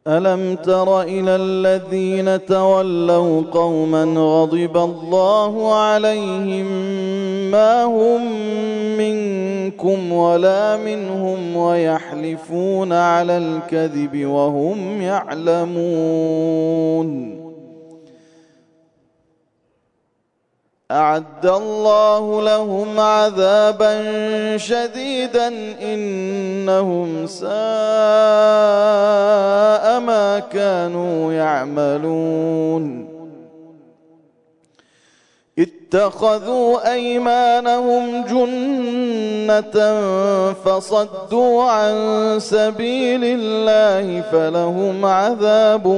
ألم تر إلى الذين تولوا قوما غضب الله عليهم ما هم منكم ولا منهم ويحلفون على الكذب وهم يعلمون أعد الله لهم عذابا شديدا إنهم ساء ما كانوا يعملون اتخذوا أيمانهم جنة فصدوا عن سبيل الله فلهم عذاب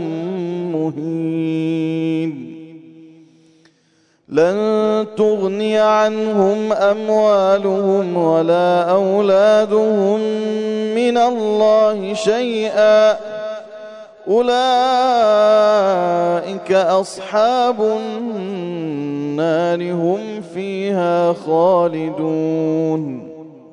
مهين لن تغني عنهم أموالهم ولا أولادهم من الله شيئا أولئك أصحاب النار هم فيها خالدون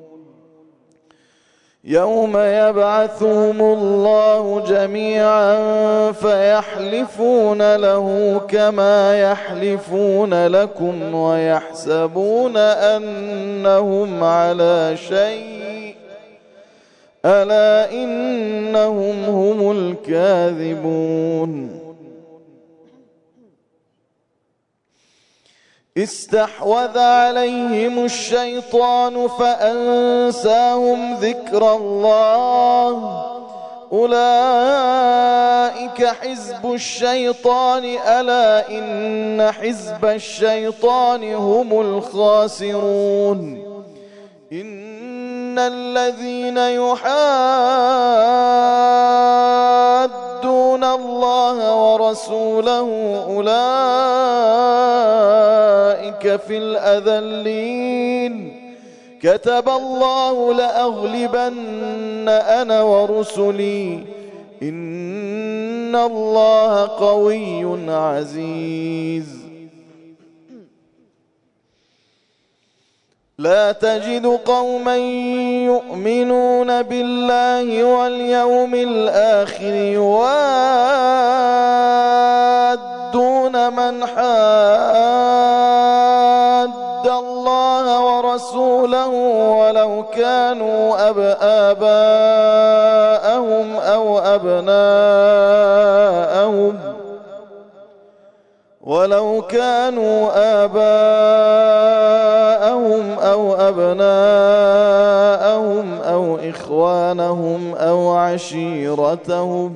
يوم يبعثهم الله جميعا فيحلفون له كما يحلفون لكم ويحسبون أنهم على شيء ألا إنهم هم الكاذبون استحوذ عليهم الشيطان فأنساهم ذكر الله أولئك حزب الشيطان ألا إن حزب الشيطان هم الخاسرون إن الذين يحادون الله ورسوله أولئك في الأذلين كتب الله لأغلبن أنا ورسلي إن الله قوي عزيز لا تجد قوما يؤمنون بالله واليوم الآخر يوادون من حاد الله ورسوله ولو كانوا آباءهم أو أبناءهم أو إخوانهم أو عشيرتهم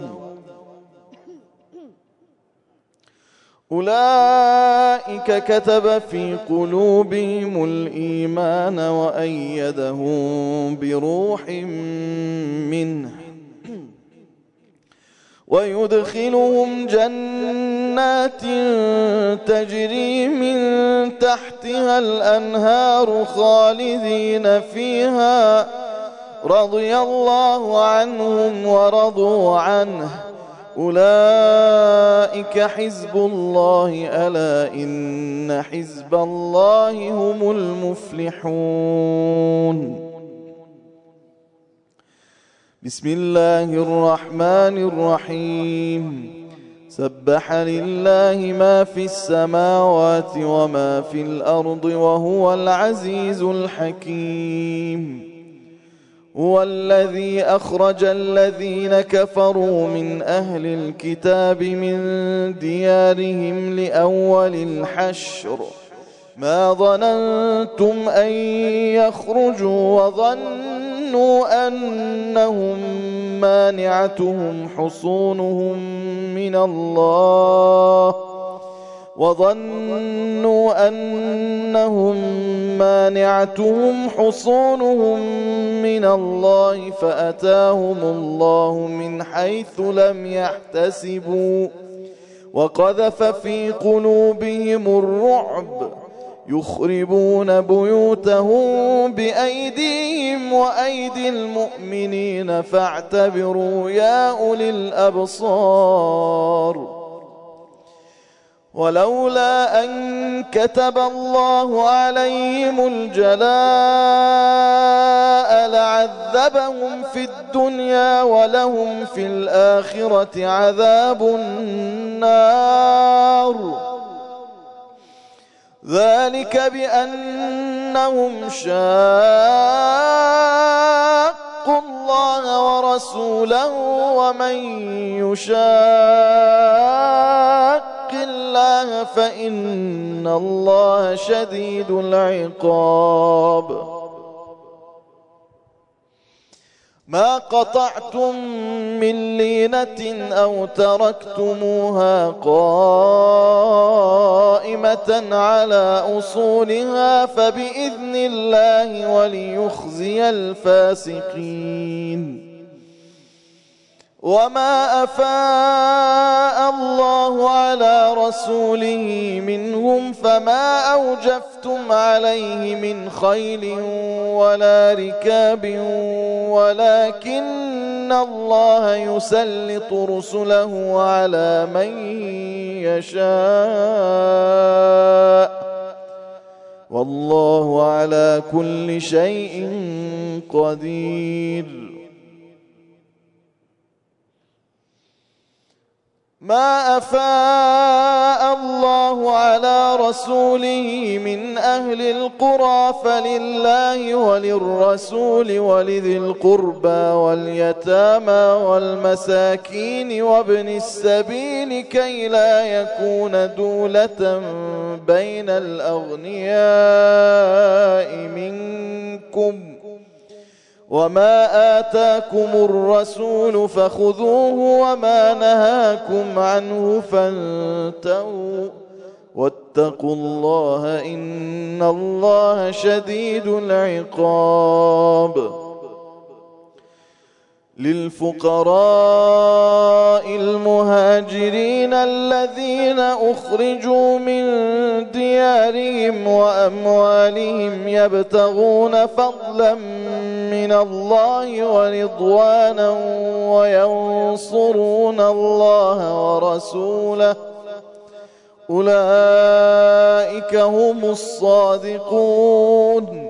أولئك كتب في قلوبهم الإيمان وأيدهم بروح منه ويدخلهم جنات تجري من تحتها الأنهار خالدين فيها رضي الله عنهم ورضوا عنه أولئك حزب الله ألا إن حزب الله هم المفلحون بسم الله الرحمن الرحيم سبح لله ما في السماوات وما في الأرض وهو العزيز الحكيم هو الذي أخرج الذين كفروا من أهل الكتاب من ديارهم لأول الحشر ما ظننتم أن يخرجوا وظنوا أنهم مانعتهم حصونهم من الله فأتاهم الله من حيث لم يحتسبوا وقذف في قلوبهم الرعب يخربون بيوتهم بأيديهم وأيدي المؤمنين فاعتبروا يا أولي الأبصار ولولا أن كتب الله عليهم الجلاء لعذبهم في الدنيا ولهم في الآخرة عذاب النار ذلك بأنهم شاقوا الله ورسوله ومن يشاق الله فإن الله شديد العقاب ما قطعتم من لينة أو تركتموها قائمة على أصولها فبإذن الله وليخزي الفاسقين وما أفاء الله على رسوله منهم فما أوجفتم عليه من خيل ولا ركاب ولكن الله يسلط رسله على من يشاء والله على كل شيء قدير ما أفاء الله على رسوله من أهل القرى فلله وللرسول ولذي القربى واليتامى والمساكين وابن السبيل كي لا يكون دولة بين الأغنياء منكم وما آتاكم الرسول فخذوه وما نهاكم عنه فانتهوا واتقوا الله إن الله شديد العقاب للفقراء المهاجرين الذين أخرجوا من ديارهم وأموالهم يبتغون فضلا من الله ورضوانا وينصرون الله ورسوله أولئك هم الصادقون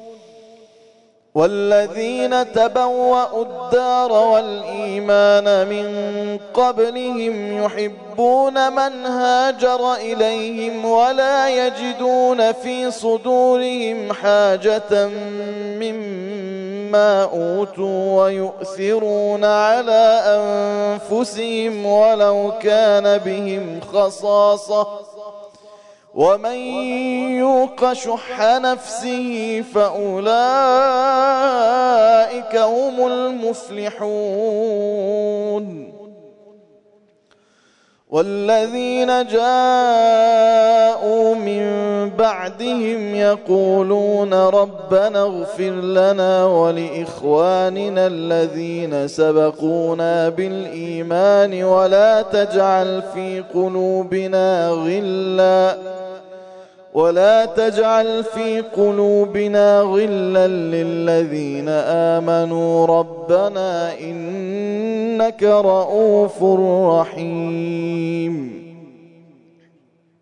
والذين تبوأوا الدار والإيمان من قبلهم يحبون من هاجر إليهم ولا يجدون في صدورهم حاجة مما أوتوا ويؤثرون على أنفسهم ولو كان بهم خصاصة ومن يوق شح نفسه فأولئك هم المفلحون والذين جاءوا من بعدهم يقولون ربنا اغفر لنا ولإخواننا الذين سبقونا بالإيمان ولا تجعل في قلوبنا غلا للذين آمنوا ربنا إنك رؤوف رحيم